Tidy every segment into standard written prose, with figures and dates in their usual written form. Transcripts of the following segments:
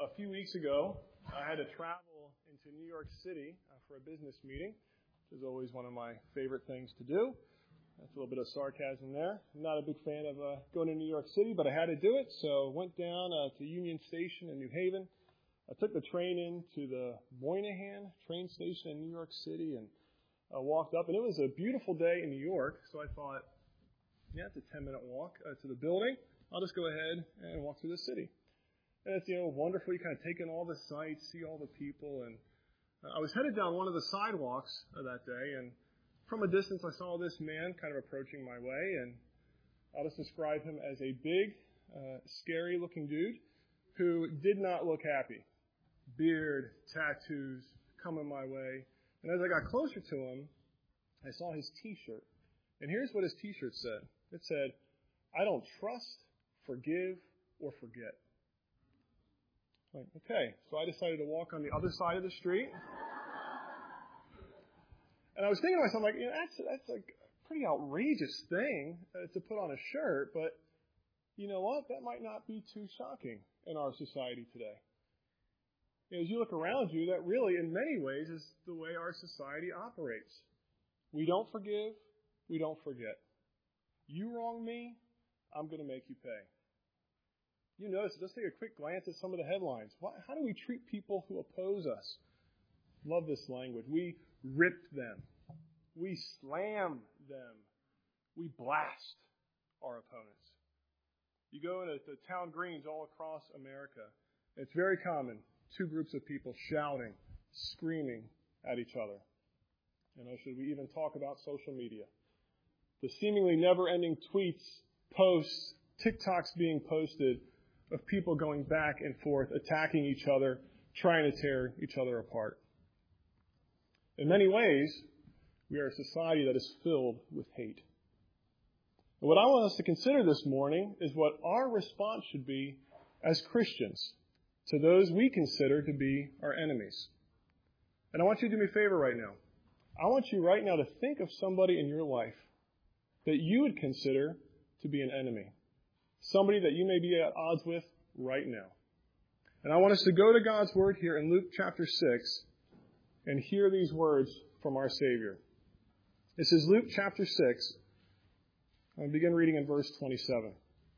A few weeks ago, I had to travel into New York City for a business meeting, which is always one of my favorite things to do. That's a little bit of sarcasm there. I'm not a big fan of going to New York City, but I had to do it, so went down to Union Station in New Haven. I took the train into the Moynihan train station in New York City and walked up, and it was a beautiful day in New York, so I thought, yeah, it's a 10-minute walk to the building. I'll just go ahead and walk through the city. And it's, wonderful. You kind of take in all the sights, see all the people. And I was headed down one of the sidewalks that day, and from a distance, I saw this man kind of approaching my way. And I'll just describe him as a big, scary-looking dude who did not look happy. Beard, tattoos, coming my way. And as I got closer to him, I saw his T-shirt. And here's what his T-shirt said. It said, "I don't trust, forgive, or forget." Like, okay, so I decided to walk on the other side of the street. And I was thinking to myself, like, that's like a pretty outrageous thing to put on a shirt, but you know what? That might not be too shocking in our society today. As you look around you, that really, in many ways, is the way our society operates. We don't forgive, we don't forget. You wrong me, I'm going to make you pay. You notice, let's take a quick glance at some of the headlines. How do we treat people who oppose us? Love this language. We rip them. We slam them. We blast our opponents. You go into the town greens all across America. It's very common. Two groups of people shouting, screaming at each other. Should we even talk about social media? The seemingly never-ending tweets, posts, TikToks being posted of people going back and forth, attacking each other, trying to tear each other apart. In many ways, we are a society that is filled with hate. And what I want us to consider this morning is what our response should be as Christians to those we consider to be our enemies. And I want you to do me a favor right now. I want you right now to think of somebody in your life that you would consider to be an enemy. Somebody that you may be at odds with right now. And I want us to go to God's Word here in Luke chapter 6 and hear these words from our Savior. This is Luke chapter 6. I'll begin reading in verse 27.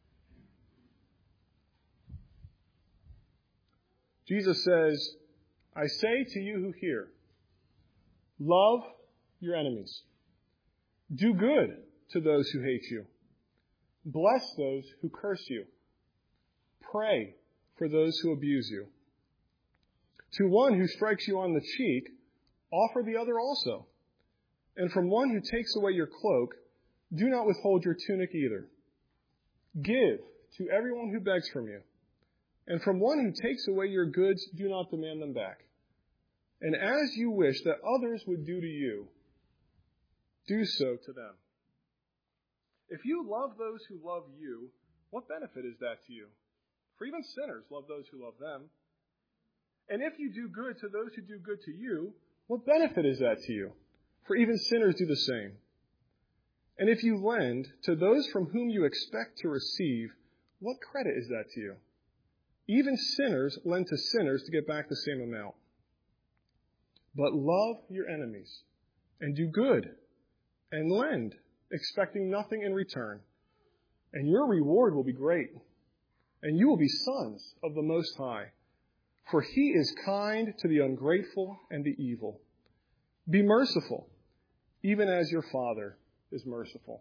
Jesus says, "I say to you who hear, love your enemies. Do good to those who hate you. Bless those who curse you. Pray for those who abuse you. To one who strikes you on the cheek, offer the other also. And from one who takes away your cloak, do not withhold your tunic either. Give to everyone who begs from you. And from one who takes away your goods, do not demand them back. And as you wish that others would do to you, do so to them. If you love those who love you, what benefit is that to you? For even sinners love those who love them. And if you do good to those who do good to you, what benefit is that to you? For even sinners do the same. And if you lend to those from whom you expect to receive, what credit is that to you? Even sinners lend to sinners to get back the same amount. But love your enemies, and do good, and lend, expecting nothing in return. And your reward will be great, and you will be sons of the Most High. For He is kind to the ungrateful and the evil. Be merciful, even as your Father is merciful."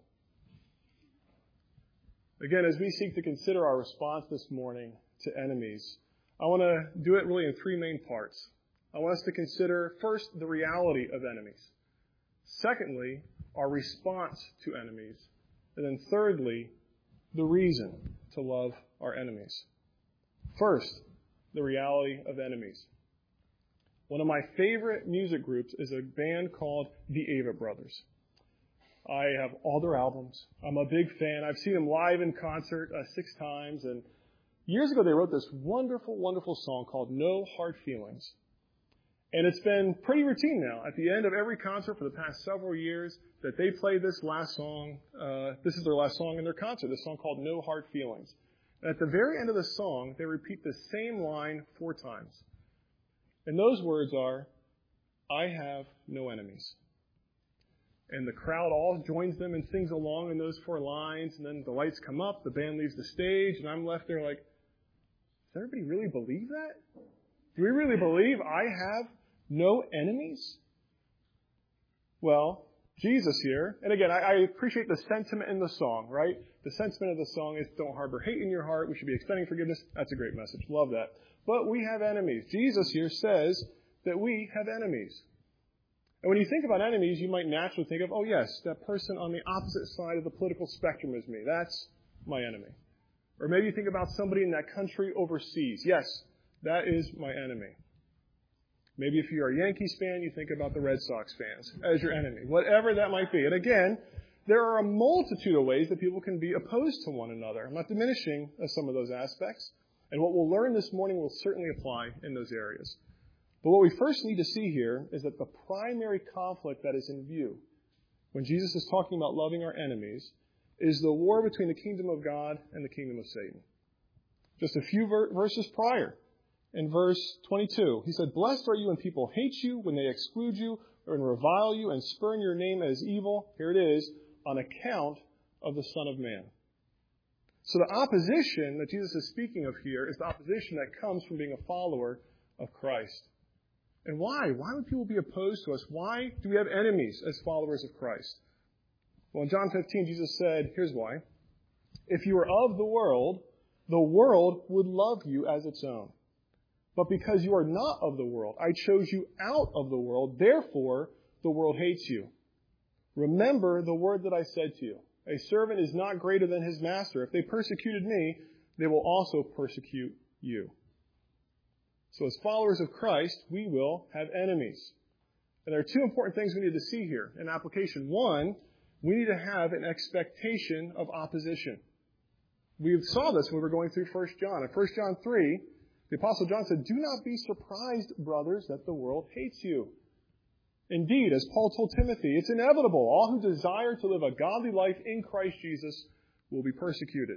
Again, as we seek to consider our response this morning to enemies, I want to do it really in three main parts. I want us to consider, first, the reality of enemies. Secondly, our response to enemies. And then thirdly, the reason to love our enemies. First, the reality of enemies. One of my favorite music groups is a band called the Avett Brothers. I have all their albums. I'm a big fan. I've seen them live in concert 6 times. And years ago, they wrote this wonderful, wonderful song called "No Hard Feelings." And it's been pretty routine now. At the end of every concert for the past several years, that they play this last song. This is their last song in their concert, this song called "No Hard Feelings." At the very end of the song, they repeat the same line 4 times. And those words are, I have no enemies. And the crowd all joins them and sings along in those 4 lines. And then the lights come up, the band leaves the stage, and I'm left there like, does everybody really believe that? Do we really believe I have no enemies? Well, Jesus here, and again, I appreciate the sentiment in the song, right? The sentiment of the song is don't harbor hate in your heart. We should be extending forgiveness. That's a great message. Love that. But we have enemies. Jesus here says that we have enemies. And when you think about enemies, you might naturally think of, oh yes, that person on the opposite side of the political spectrum is me. That's my enemy. Or maybe you think about somebody in that country overseas. Yes, that is my enemy. Maybe if you're a Yankees fan, you think about the Red Sox fans as your enemy. Whatever that might be. And again, there are a multitude of ways that people can be opposed to one another. I'm not diminishing some of those aspects. And what we'll learn this morning will certainly apply in those areas. But what we first need to see here is that the primary conflict that is in view when Jesus is talking about loving our enemies is the war between the kingdom of God and the kingdom of Satan. Just a few verses prior, in verse 22, he said, blessed are you when people hate you, when they exclude you, or revile you, and spurn your name as evil. Here it is, on account of the Son of Man. So the opposition that Jesus is speaking of here is the opposition that comes from being a follower of Christ. And why? Why would people be opposed to us? Why do we have enemies as followers of Christ? Well, in John 15, Jesus said, here's why. If you were of the world would love you as its own. But because you are not of the world, I chose you out of the world. Therefore, the world hates you. Remember the word that I said to you. A servant is not greater than his master. If they persecuted me, they will also persecute you. So as followers of Christ, we will have enemies. And there are 2 important things we need to see here in application. 1, we need to have an expectation of opposition. We saw this when we were going through 1 John. In 1 John 3, the Apostle John said, do not be surprised, brothers, that the world hates you. Indeed, as Paul told Timothy, it's inevitable. All who desire to live a godly life in Christ Jesus will be persecuted.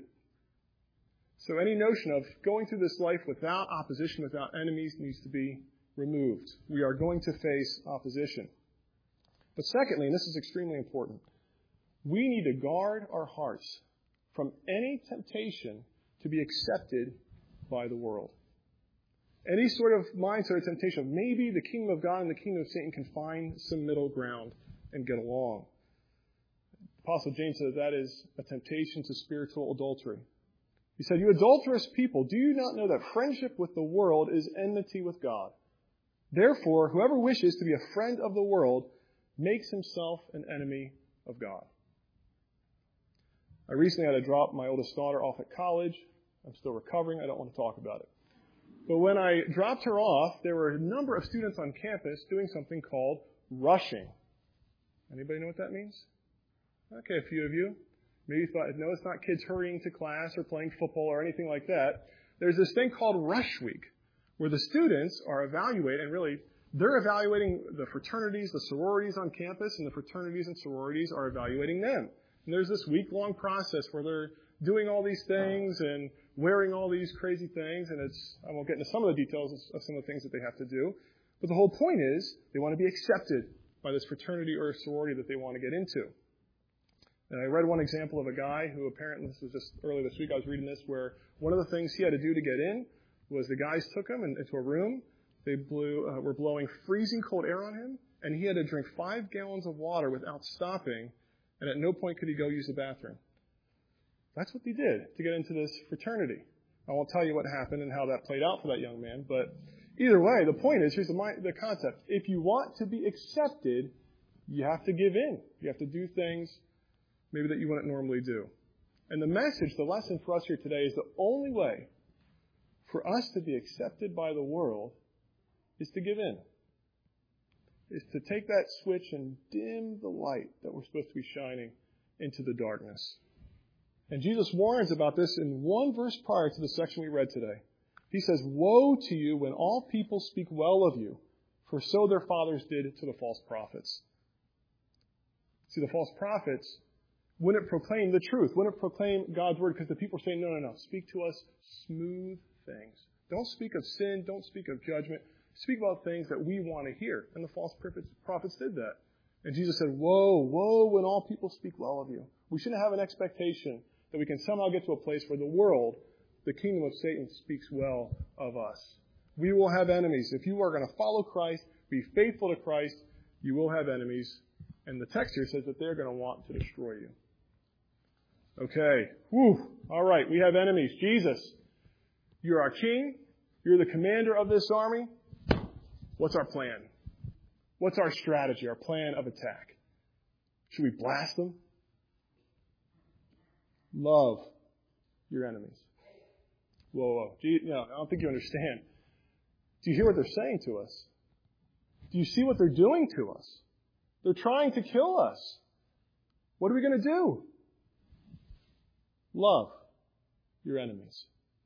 So any notion of going through this life without opposition, without enemies, needs to be removed. We are going to face opposition. But secondly, and this is extremely important, we need to guard our hearts from any temptation to be accepted by the world. Any sort of mindset or temptation of maybe the kingdom of God and the kingdom of Satan can find some middle ground and get along. Apostle James says that is a temptation to spiritual adultery. He said, you adulterous people, do you not know that friendship with the world is enmity with God? Therefore, whoever wishes to be a friend of the world makes himself an enemy of God. I recently had to drop my oldest daughter off at college. I'm still recovering. I don't want to talk about it. But when I dropped her off, there were a number of students on campus doing something called rushing. Anybody know what that means? Okay, a few of you. Maybe you thought, no, it's not kids hurrying to class or playing football or anything like that. There's this thing called Rush Week, where the students are evaluating, and really, they're evaluating the fraternities, the sororities on campus, and the fraternities and sororities are evaluating them. And there's this week-long process where they're doing all these things and wearing all these crazy things, and I won't get into some of the details of some of the things that they have to do, but the whole point is they want to be accepted by this fraternity or sorority that they want to get into. And I read one example of a guy who apparently, this was just earlier this week, I was reading this, where one of the things he had to do to get in was the guys took him into a room, they were blowing freezing cold air on him, and he had to drink 5 gallons of water without stopping, and at no point could he go use the bathroom. That's what he did to get into this fraternity. I won't tell you what happened and how that played out for that young man, but either way, the point is, here's the concept. If you want to be accepted, you have to give in. You have to do things maybe that you wouldn't normally do. And the message, the lesson for us here today is the only way for us to be accepted by the world is to give in. Is to take that switch and dim the light that we're supposed to be shining into the darkness. And Jesus warns about this in one verse prior to the section we read today. He says, woe to you when all people speak well of you, for so their fathers did to the false prophets. See, the false prophets Wouldn't proclaim the truth. Wouldn't proclaim God's word because the people are saying, no. Speak to us smooth things. Don't speak of sin. Don't speak of judgment. Speak about things that we want to hear. And the false prophets did that. And Jesus said, woe when all people speak well of you. We shouldn't have an expectation that we can somehow get to a place where the world, the kingdom of Satan, speaks well of us. We will have enemies. If you are going to follow Christ, be faithful to Christ, you will have enemies. And the text here says that they're going to want to destroy you. Okay. All right. We have enemies. Jesus, you're our king. You're the commander of this army. What's our plan? What's our strategy, our plan of attack? Should we blast them? Love your enemies. Whoa. No, I don't think you understand. Do you hear what they're saying to us? Do you see what they're doing to us? They're trying to kill us. What are we going to do? Love your enemies.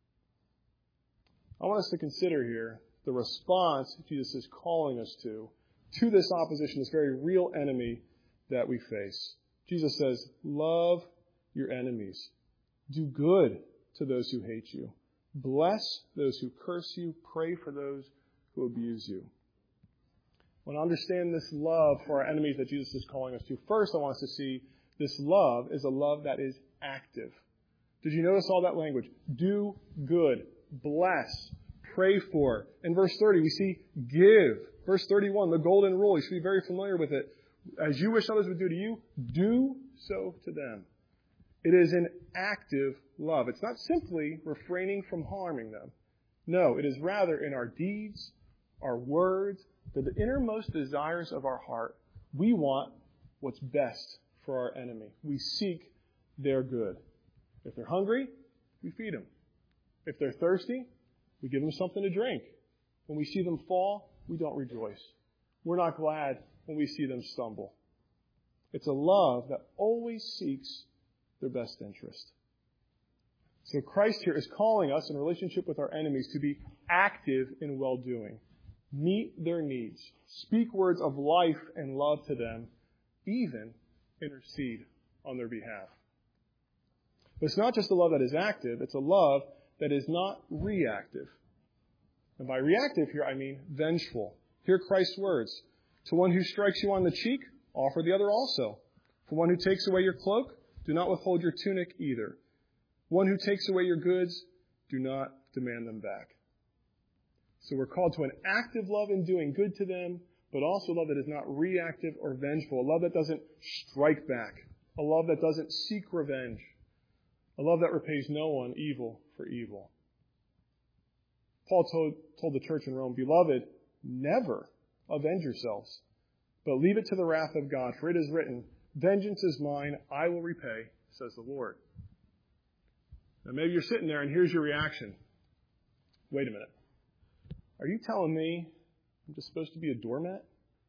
I want us to consider here the response Jesus is calling us to this opposition, this very real enemy that we face. Jesus says, love your enemies. Do good to those who hate you. Bless those who curse you. Pray for those who abuse you. When I understand this love for our enemies that Jesus is calling us to, first I want us to see this love is a love that is active. Did you notice all that language? Do good. Bless. Pray for. In verse 30, we see give. Verse 31, the golden rule. You should be very familiar with it. As you wish others would do to you, do so to them. It is an active love. It's not simply refraining from harming them. No, it is rather in our deeds, our words, the innermost desires of our heart. We want what's best for our enemy. We seek their good. If they're hungry, we feed them. If they're thirsty, we give them something to drink. When we see them fall, we don't rejoice. We're not glad when we see them stumble. It's a love that always seeks their best interest. So Christ here is calling us in relationship with our enemies to be active in well-doing. Meet their needs. Speak words of life and love to them. Even intercede on their behalf. But it's not just a love that is active. It's a love that is not reactive. And by reactive here, I mean vengeful. Hear Christ's words. To one who strikes you on the cheek, offer the other also. For one who takes away your cloak, do not withhold your tunic either. One who takes away your goods, do not demand them back. So we're called to an active love in doing good to them, but also love that is not reactive or vengeful. A love that doesn't strike back. A love that doesn't seek revenge. A love that repays no one evil for evil. Paul told the church in Rome, Beloved, never avenge yourselves, but leave it to the wrath of God, for it is written, Vengeance is mine, I will repay, says the Lord. Now maybe you're sitting there and here's your reaction. Wait a minute. Are you telling me I'm just supposed to be a doormat?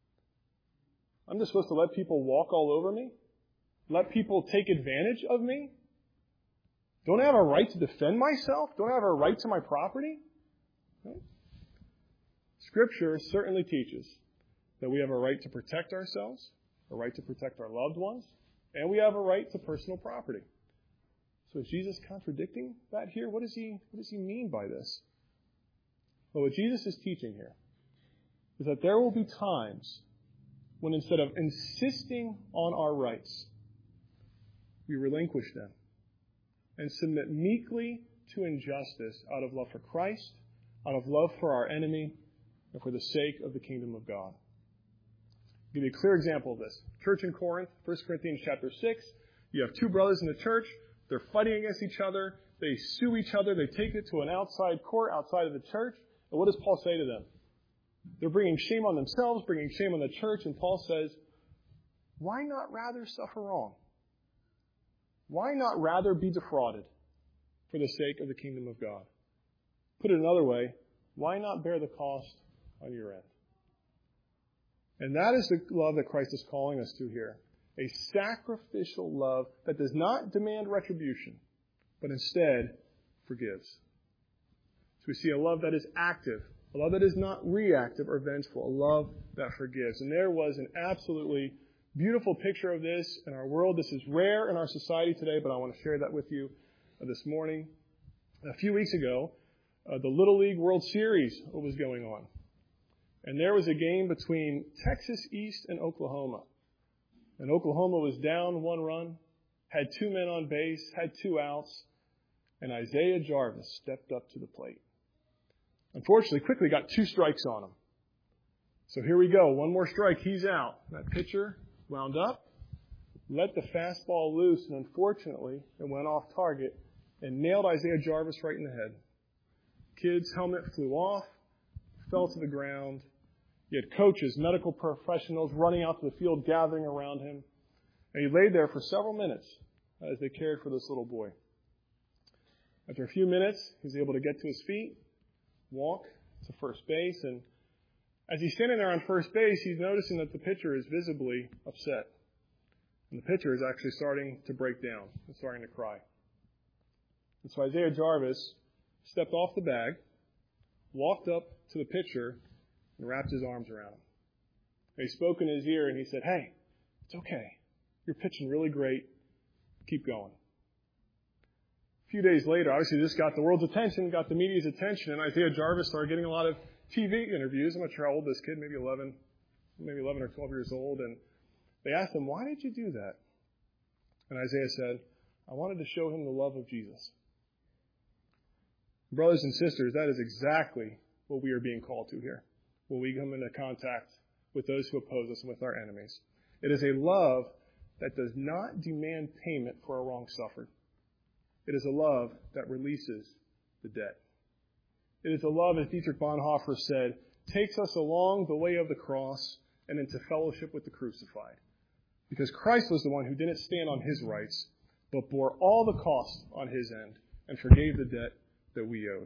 I'm just supposed to let people walk all over me? Let people take advantage of me? Don't I have a right to defend myself? Don't I have a right to my property? No. Scripture certainly teaches that we have a right to protect ourselves, a right to protect our loved ones, and we have a right to personal property. So is Jesus contradicting that here? What does he mean by this? Well, what Jesus is teaching here is that there will be times when instead of insisting on our rights, we relinquish them and submit meekly to injustice out of love for Christ, out of love for our enemy, and for the sake of the kingdom of God. I'll give you a clear example of this. Church in Corinth, 1 Corinthians chapter 6. You have two brothers in the church. They're fighting against each other. They sue each other. They take it to an outside court outside of the church. And what does Paul say to them? They're bringing shame on themselves, bringing shame on the church. And Paul says, why not rather suffer wrong? Why not rather be defrauded for the sake of the kingdom of God? Put it another way, why not bear the cost on your end? And that is the love that Christ is calling us to here. A sacrificial love that does not demand retribution, but instead forgives. So we see a love that is active, a love that is not reactive or vengeful, a love that forgives. And there was an absolutely Beautiful picture of this in our world. This is rare in our society today, but I want to share that with you this morning. A few weeks ago, the Little League World Series was going on. And there was a game between Texas East and Oklahoma. And Oklahoma was down 1 run, had 2 men on base, had 2 outs, and Isaiah Jarvis stepped up to the plate. Unfortunately, quickly got 2 strikes on him. So here we go. 1 more strike, he's out. That pitcher wound up, let the fastball loose, and unfortunately, it went off target and nailed Isaiah Jarvis right in the head. Kid's helmet flew off, fell to the ground. He had coaches, medical professionals running out to the field, gathering around him. And he laid there for several minutes as they cared for this little boy. After a few minutes, he was able to get to his feet, walk to first base, and as he's standing there on first base, he's noticing that the pitcher is visibly upset. And the pitcher is actually starting to break down and starting to cry. And so Isaiah Jarvis stepped off the bag, walked up to the pitcher, and wrapped his arms around him. And he spoke in his ear and he said, "Hey, it's okay. You're pitching really great. Keep going." A few days later, obviously this got the world's attention, got the media's attention, and Isaiah Jarvis started getting a lot of TV interviews. I'm not sure how old this kid, maybe 11 or 12 years old. And they asked him, "Why did you do that?" And Isaiah said, "I wanted to show him the love of Jesus." Brothers and sisters, that is exactly what we are being called to here when we come into contact with those who oppose us and with our enemies. It is a love that does not demand payment for a wrong suffered. It is a love that releases the debt. It is a love, as Dietrich Bonhoeffer said, takes us along the way of the cross and into fellowship with the crucified. Because Christ was the one who didn't stand on his rights, but bore all the cost on his end and forgave the debt that we owed.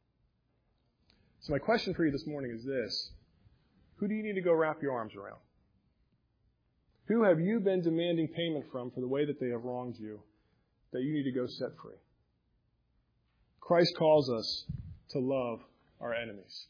So my question for you this morning is this: who do you need to go wrap your arms around? Who have you been demanding payment from for the way that they have wronged you that you need to go set free? Christ calls us to love our enemies.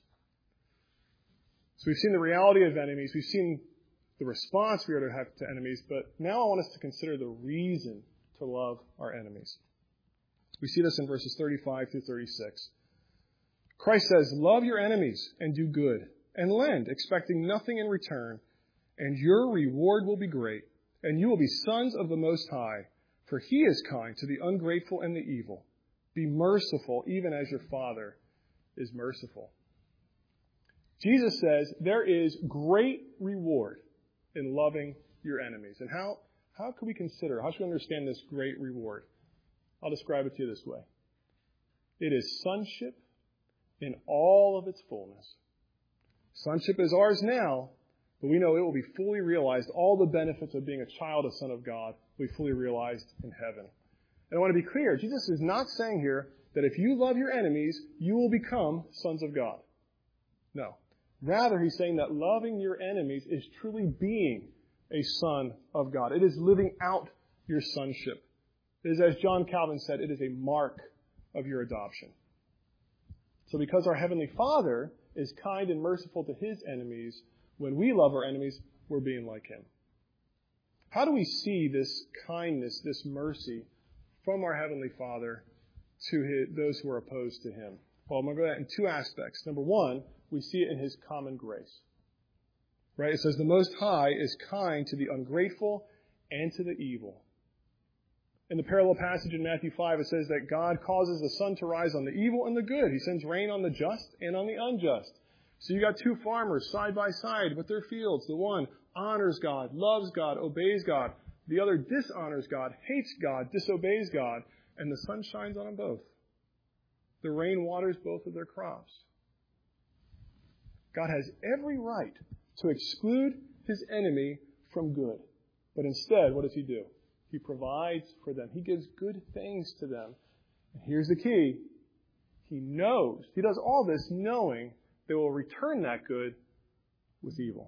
So we've seen the reality of enemies. We've seen the response we are to have to enemies. But now I want us to consider the reason to love our enemies. We see this in verses 35 through 36. Christ says, "Love your enemies and do good, and lend, expecting nothing in return, and your reward will be great, and you will be sons of the Most High, for he is kind to the ungrateful and the evil. Be merciful, even as your Father is merciful." Jesus says there is great reward in loving your enemies. And how can we consider, how should we understand this great reward? I'll describe it to you this way. It is sonship in all of its fullness. Sonship is ours now, but we know it will be fully realized. All the benefits of being a child, a son of God, will be fully realized in heaven. And I want to be clear, Jesus is not saying here that if you love your enemies, you will become sons of God. No. Rather, he's saying that loving your enemies is truly being a son of God. It is living out your sonship. It is, as John Calvin said, it is a mark of your adoption. So because our Heavenly Father is kind and merciful to his enemies, when we love our enemies, we're being like him. How do we see this kindness, this mercy from our Heavenly Father to those who are opposed to him? Well, I'm going to go at that in 2 aspects. Number 1, we see it in his common grace. Right? It says the Most High is kind to the ungrateful and to the evil. In the parallel passage in Matthew 5, it says that God causes the sun to rise on the evil and the good. He sends rain on the just and on the unjust. So you got 2 farmers side by side with their fields. The one honors God, loves God, obeys God. The other dishonors God, hates God, disobeys God. And the sun shines on them both. The rain waters both of their crops. God has every right to exclude his enemy from good. But instead, what does he do? He provides for them. He gives good things to them. And here's the key. He knows. He does all this knowing they will return that good with evil.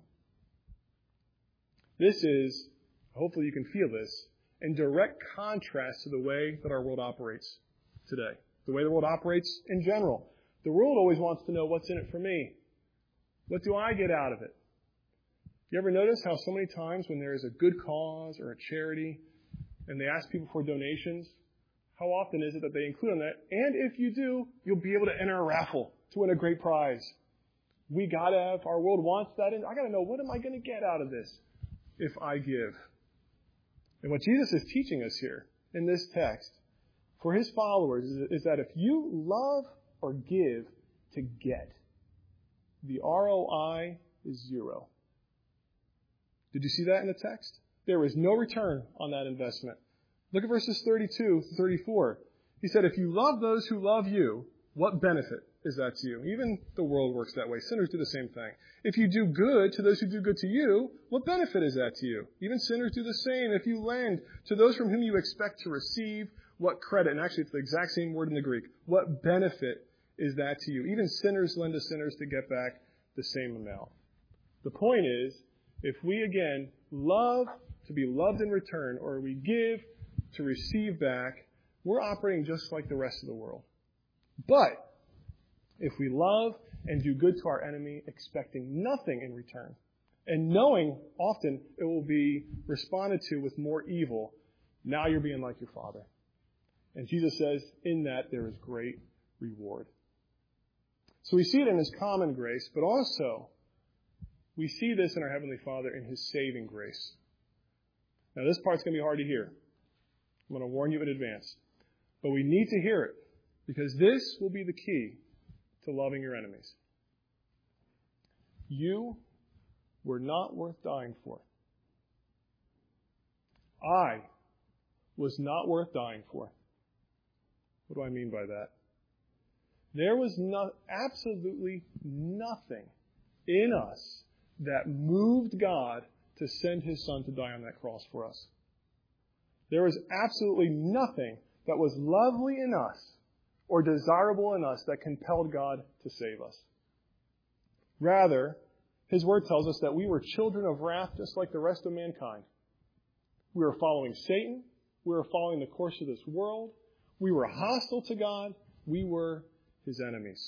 This is, hopefully you can feel this, in direct contrast to the way that our world operates today. The way the world operates in general. The world always wants to know what's in it for me. What do I get out of it? You ever notice how so many times when there is a good cause or a charity and they ask people for donations, how often is it that they include on that? And if you do, you'll be able to enter a raffle to win a great prize. We gotta have, our world wants that. And I gotta know, what am I gonna get out of this if I give? And what Jesus is teaching us here in this text for his followers is that if you love or give to get, the ROI is zero. Did you see that in the text? There is no return on that investment. Look at verses 32 to 34. He said, if you love those who love you, what benefit is that to you? Even the world works that way. Sinners do the same thing. If you do good to those who do good to you, what benefit is that to you? Even sinners do the same. If you lend to those from whom you expect to receive, what credit? And actually, it's the exact same word in the Greek. What benefit is that to you? Even sinners lend to sinners to get back the same amount. The point is, if we again love to be loved in return, or we give to receive back, we're operating just like the rest of the world. But if we love and do good to our enemy, expecting nothing in return, and knowing often it will be responded to with more evil, now you're being like your Father. And Jesus says, in that there is great reward. So we see it in his common grace, but also we see this in our Heavenly Father in his saving grace. Now this part's going to be hard to hear. I'm going to warn you in advance. But we need to hear it, because this will be the key to loving your enemies. You were not worth dying for. I was not worth dying for. What do I mean by that? There was absolutely nothing in us that moved God to send his Son to die on that cross for us. There was absolutely nothing that was lovely in us or desirable in us that compelled God to save us. Rather, his word tells us that we were children of wrath just like the rest of mankind. We were following Satan. We were following the course of this world. We were hostile to God. We were his enemies.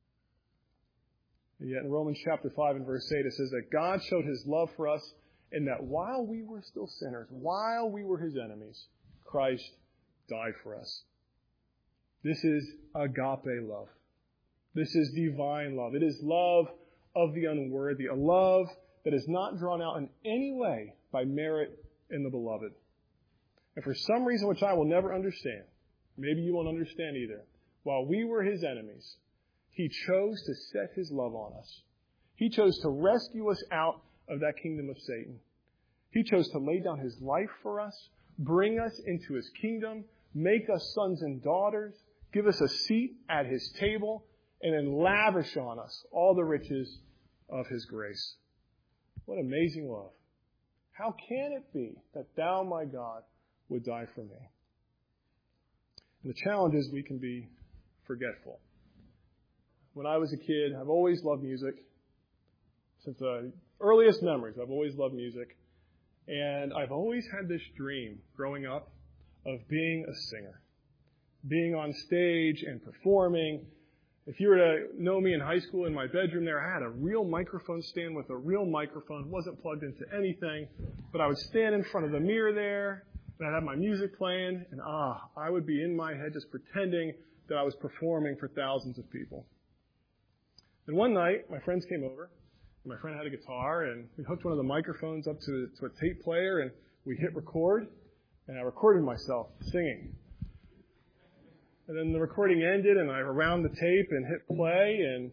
And yet in Romans chapter 5 and verse 8 it says that God showed his love for us in that while we were still sinners, while we were his enemies, Christ died for us. This is agape love. This is divine love. It is love of the unworthy, a love that is not drawn out in any way by merit in the beloved. And for some reason which I will never understand, maybe you won't understand either, while we were his enemies, he chose to set his love on us. He chose to rescue us out of that kingdom of Satan. He chose to lay down his life for us, bring us into his kingdom, make us sons and daughters, give us a seat at his table, and then lavish on us all the riches of his grace. What amazing love. How can it be that thou, my God, would die for me? And the challenge is we can be forgetful. When I was a kid, I've always loved music. Since the earliest memories, I've always loved music. And I've always had this dream growing up of being a singer. Being on stage and performing. If you were to know me in high school, in my bedroom there, I had a real microphone stand with a real microphone. It wasn't plugged into anything. But I would stand in front of the mirror there, and I'd have my music playing, and I would be in my head just pretending that I was performing for thousands of people. And one night, my friends came over, and my friend had a guitar, and we hooked one of the microphones up to a tape player, and we hit record, and I recorded myself singing. And then the recording ended, and I rewound the tape and hit play, and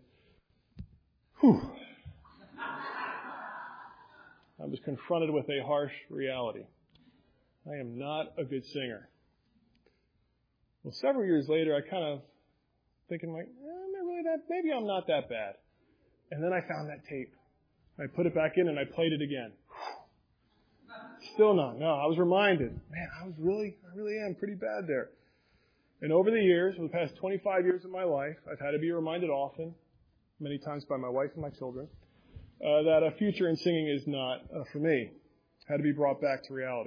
I was confronted with a harsh reality. I am not a good singer. Well, several years later, I kind of thinking like, maybe I'm not that bad. And then I found that tape. I put it back in and I played it again. Still not. No, I was reminded, man, I really am pretty bad there. And over the years, for the past 25 years of my life, I've had to be reminded often, many times by my wife and my children, that a future in singing is not for me. I had to be brought back to reality.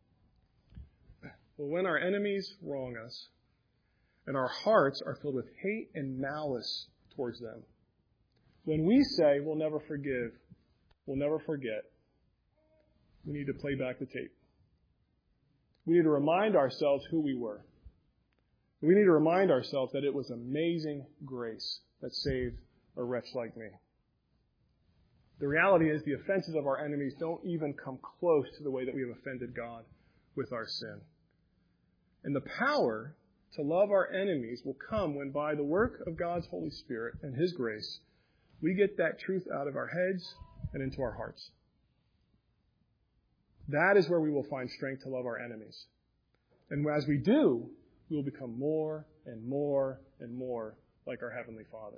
Well, when our enemies wrong us, and our hearts are filled with hate and malice towards them, when we say we'll never forgive, will never forget, we need to play back the tape. We need to remind ourselves who we were. We need to remind ourselves that it was amazing grace that saved a wretch like me. The reality is the offenses of our enemies don't even come close to the way that we have offended God with our sin. And the power to love our enemies will come when, by the work of God's Holy Spirit and His grace, we get that truth out of our heads and into our hearts. That is where we will find strength to love our enemies. And as we do, we will become more and more and more like our Heavenly Father.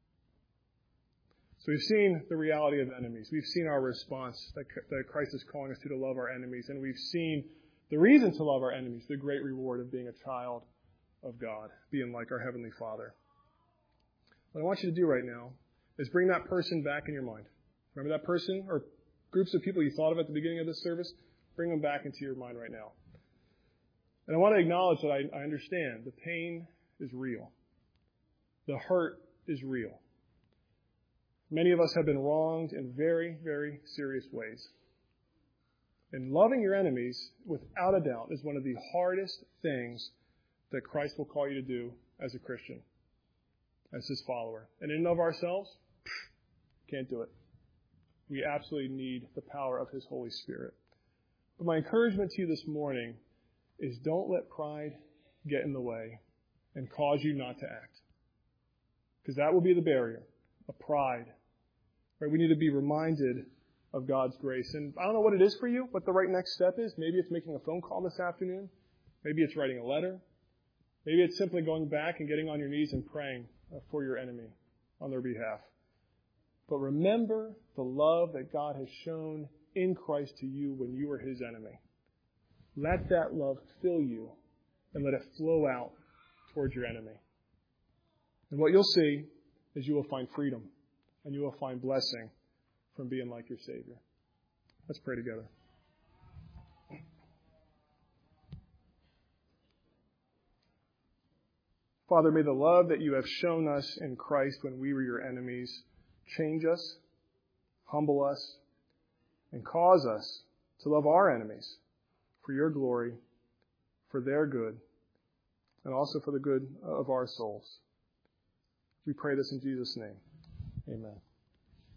So we've seen the reality of enemies. We've seen our response that Christ is calling us to love our enemies. And we've seen the reason to love our enemies, the great reward of being a child of God, being like our Heavenly Father. What I want you to do right now is bring that person back in your mind. Remember that person or groups of people you thought of at the beginning of this service? Bring them back into your mind right now. And I want to acknowledge that I understand the pain is real. The hurt is real. Many of us have been wronged in very, very serious ways. And loving your enemies, without a doubt, is one of the hardest things that Christ will call you to do as a Christian, as His follower. And in and of ourselves, can't do it. We absolutely need the power of His Holy Spirit. But my encouragement to you this morning is don't let pride get in the way and cause you not to act. Because that will be the barrier of pride. Right? We need to be reminded of God's grace. And I don't know what it is for you, what the right next step is. Maybe it's making a phone call this afternoon. Maybe it's writing a letter. Maybe it's simply going back and getting on your knees and praying for your enemy on their behalf. But remember the love that God has shown in Christ to you when you were His enemy. Let that love fill you and let it flow out towards your enemy. And what you'll see is you will find freedom and you will find blessing from being like your Savior. Let's pray together. Father, may the love that you have shown us in Christ when we were your enemies change us, humble us, and cause us to love our enemies for your glory, for their good, and also for the good of our souls. We pray this in Jesus' name. Amen.